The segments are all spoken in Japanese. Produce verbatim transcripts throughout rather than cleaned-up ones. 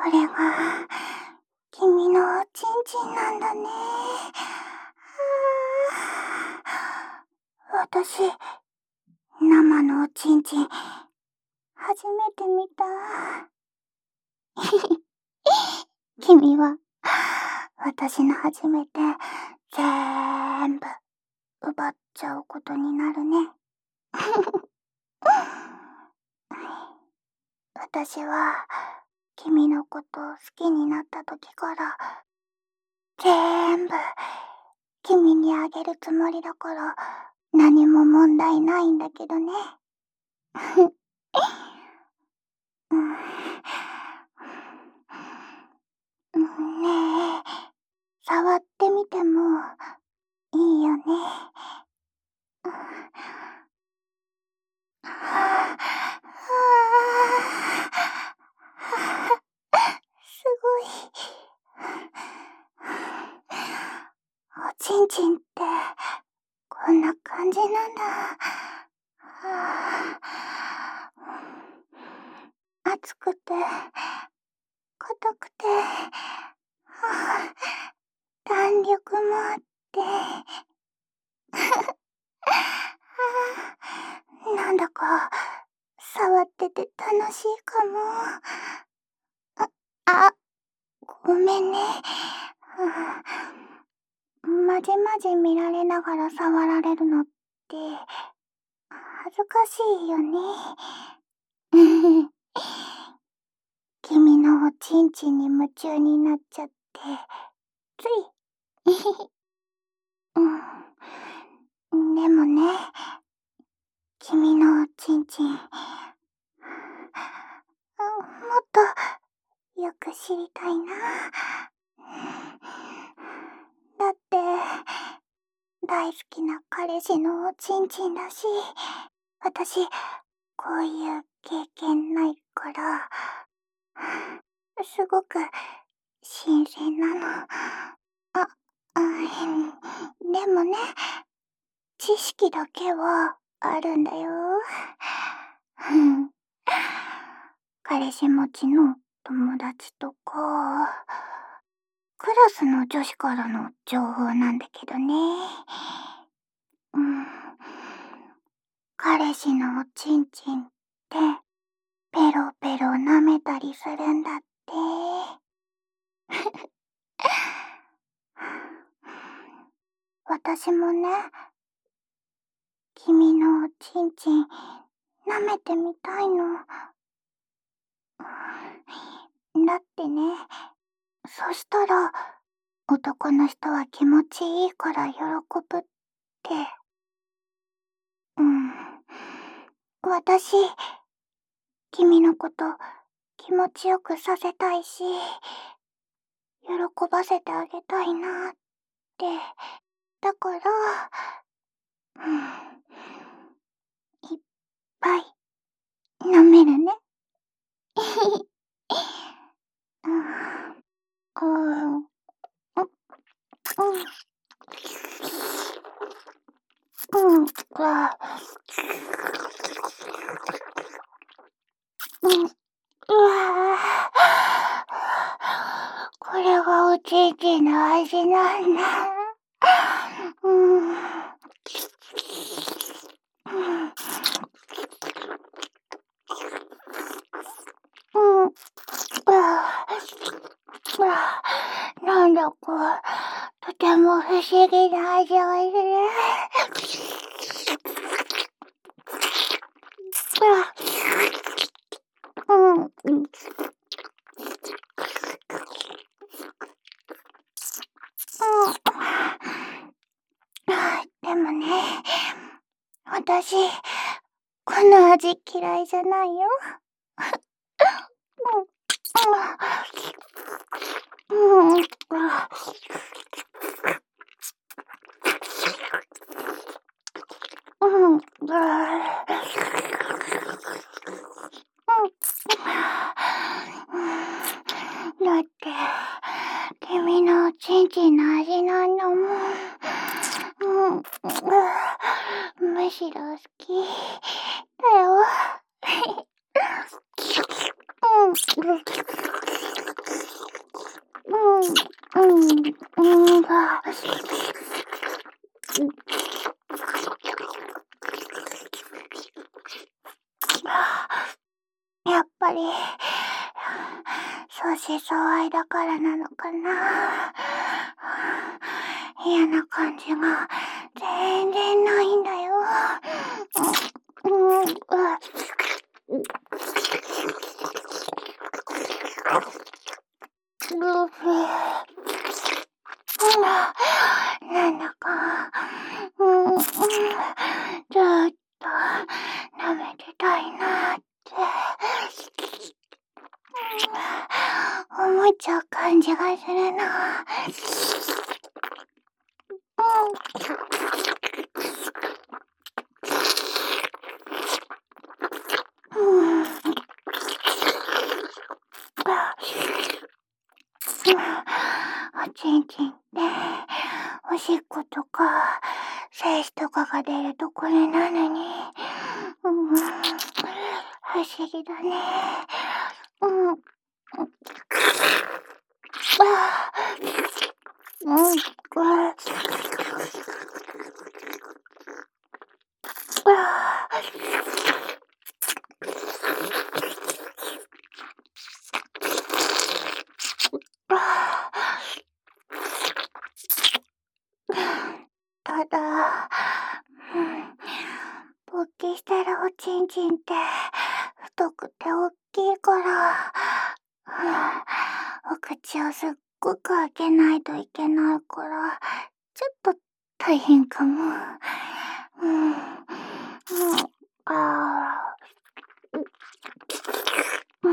れが、君のおちんちんなんだね。私、生のおちんちん、初めて見た。君は、私の初めて、ぜーんぶ、奪っちゃうことになるね。私は、君のことを好きになった時から、ぜーんぶ、君にあげるつもりだから、何も問題ないんだけどね。うん、ねえ、触ってみてもいいよね。うん、はあ、すごい。おちんちんってこんな感じなんだ。はあ、熱くて硬くて、はあ、弾力もあって、はあ、なんだか触ってて楽しいかも。あ、あ、ごめんね。はあ、まじまじ見られながら触られるのって恥ずかしいよね。君のおちんちんに夢中になっちゃって、つい。うん。でもね、君のおちんちん、もっとよく知りたいな。だって、大好きな彼氏のおちんちんだし、私、こういう経験ないから、すごく新鮮なの。あ、うん、でもね、知識だけはあるんだよ。彼氏持ちの友達とか、クラスの女子からの情報なんだけどね。うん、彼氏のおちんちんって、ペロペロ舐めたりするんだって。私もね、君のおちんちん舐めてみたいの。だってね、そしたら男の人は気持ちいいから喜ぶって。うん。私、君のこと気持ちよくさせたいし、喜ばせてあげたいなって。だから、うん、いっぱい舐めるね。うん、うん、うん、うん、か、うん、うわぁ、これがおちんちんの味なんだ。うん、うん、うん、ああ、なんだか、とても不思議な味がする。うん、うん、でもね、私、この味嫌いじゃないよ。うん、うん、うん、うん、だって、君のおちんちんの味なんだもん。うん、むしろ好きだよ。うん。 やっぱり、相思相愛だからなのかな。嫌な感じが全然ないんだよ。うん、うん、ルフィ。なんだか、うん、うん、ずーっと舐めてたいなって、思っちゃう感じがするな。うん、うん、おちんちんっておしっことか精子とかが出るところなのに、うん、不思議だね。うん、あうん、うんただ、うん、勃起してるおちんちんって太くて大きいから、うん、お口をすっごく開けないといけないから、ちょっと大変かも。うん、うん、あー、うん、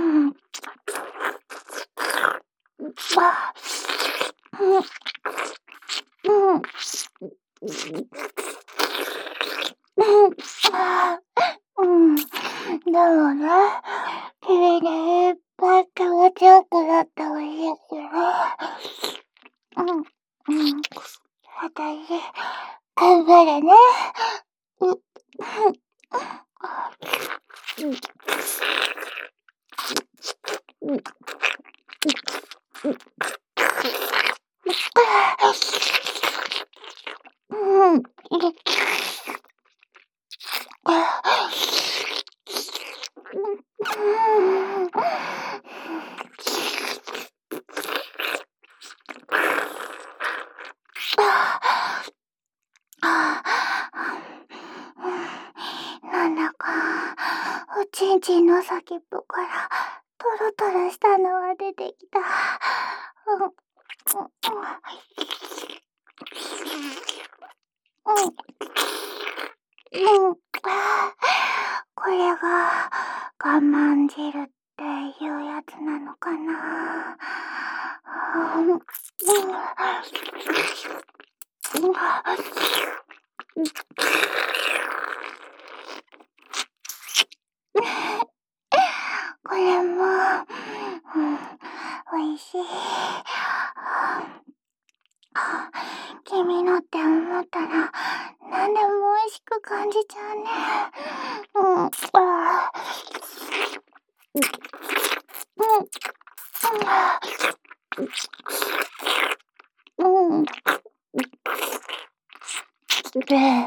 あ、うん、うん、うん、あー、うん、でもね、君にいっぱい気持ちよくなってほしいけど、うん、うん、私、頑張るね。うん、うん、うん、うん、うん、なんだか、おちんちんの先っぽからトロトロしたのが出てきた。うん、うん、うん、これが我慢汁っていうやつなのかな。うん、うん、これも、うん、おいしい。君のって思ったら何でも美味しく感じちゃうね。うん、あー、うん、うん、うん、で、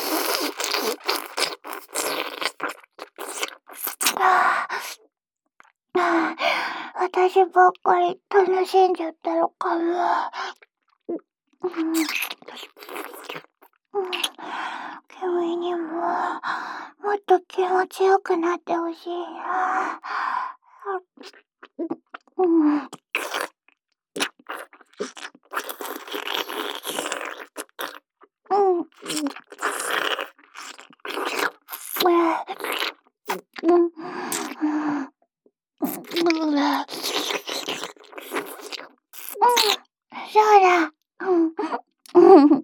ああ、私ばっかり楽しんじゃったのかも。うん、うん、君にももっと気持ちよくなってほしいな。うん、うん、うん、うん、うん、そうだ。うん、うん、うん、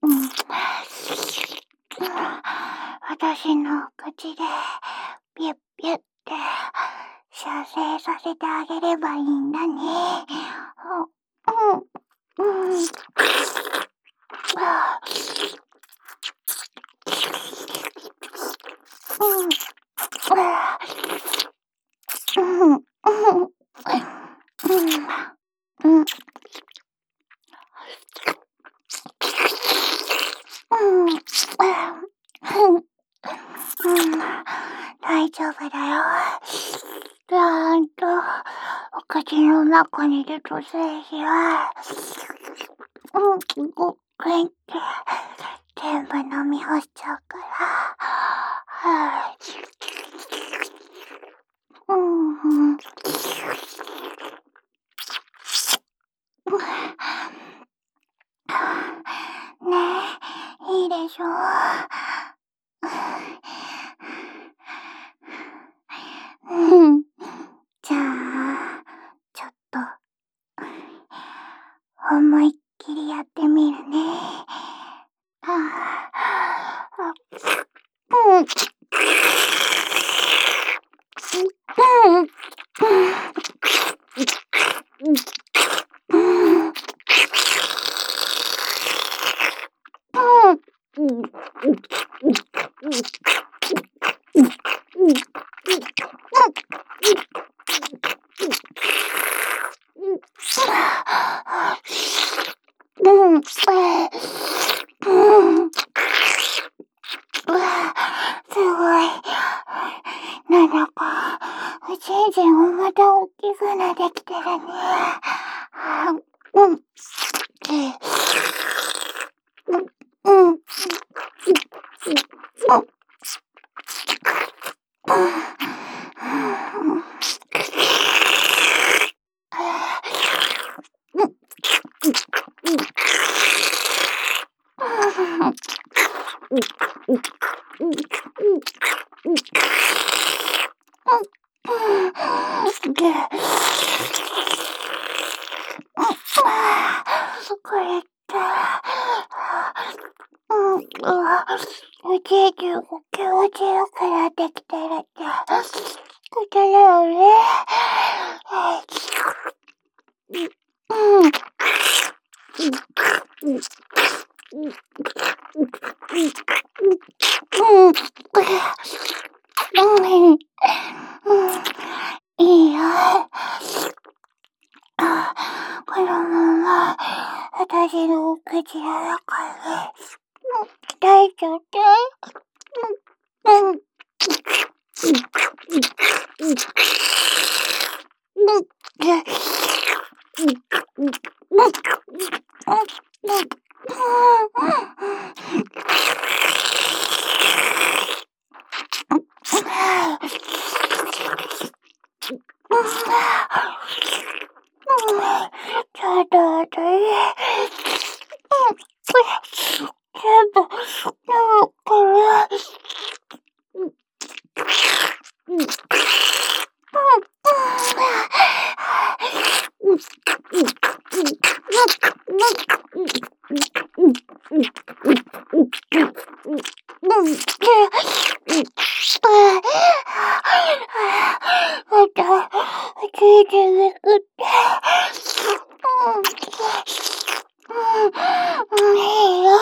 私の口でピュッピュッって射精させてあげればいいんだね。うん、うん、あ、うん、あ、うん、うん、うん、うん、 丈夫だよ。ちゃんとお口の中にいると精子は、うん、ごっくんって全部飲み干しちゃうから。はぁ、うん。ねえ、いいでしょ。うん。じゃあ、ちょっと、思いっきりやってみるね。はあ、うん。うん。うん。すごい。なんだか、じいじもまた大きくなってきてるね。うん。うん。うん。これって、うん、おじいちゃんが気持ちよくなってきてるってことだよね。うん。うん。いいよ。このまま、私のお口の中に、抱いちゃって。うん。うん。ちょっと待って。全部、なんかこれ。また、ついてなくって。うん、いいよ。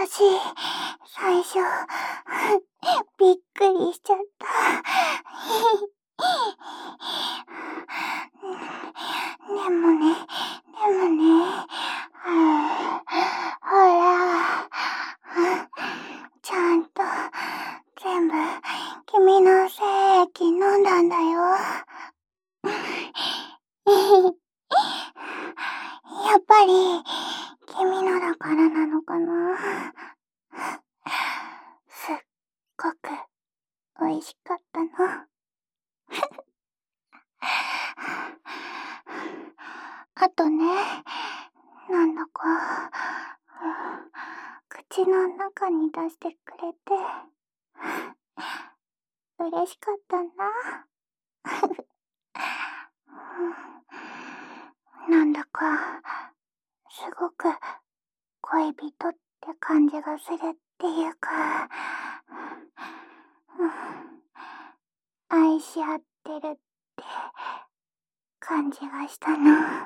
私、最初、びっくりしちゃった。でもね、でもね、ほら、ちゃんと全部君の精液飲んだんだよ。やっぱり君のだからなのかな。すっごく美味しかったの。あとね、なんだか、口の中に出してくれて、嬉しかったな。なんだか、すごく恋人って感じがするっていうか、愛し合ってるって感じがしたの。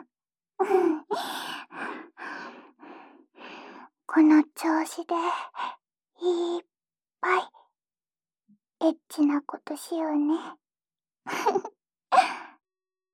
この調子でいっぱいエッチなことしようね。